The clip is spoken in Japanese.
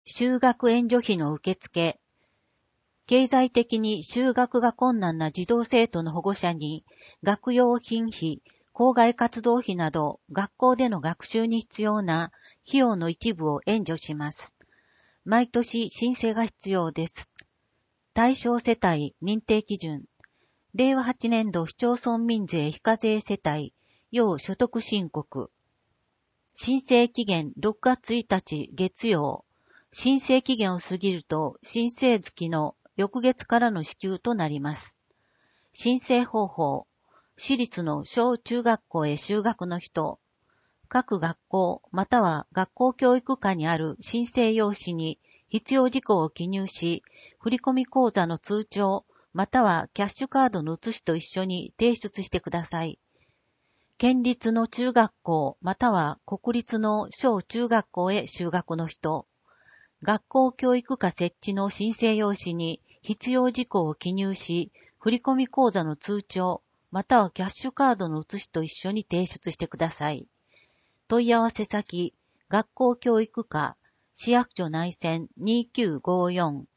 就学援助費の受付。経済的に就学が困難な児童生徒の保護者に、学用品費、校外活動費など、学校での学習に必要な費用の一部を援助します。毎年申請が必要です。対象世帯認定基準。令和8年度市町村民税非課税世帯、要所得申告。申請期限6月1日月曜。申請期限を過ぎると申請月の翌月からの支給となります。申請方法。私立の小中学校へ就学の人。各学校または学校教育課にある申請用紙に必要事項を記入し、振込口座の通帳またはキャッシュカードの写しと一緒に提出してください。県立の中学校または国立の小中学校へ就学の人。学校教育課設置の申請用紙に必要事項を記入し、振込口座の通帳またはキャッシュカードの写しと一緒に提出してください。問い合わせ先、学校教育課、市役所内線2954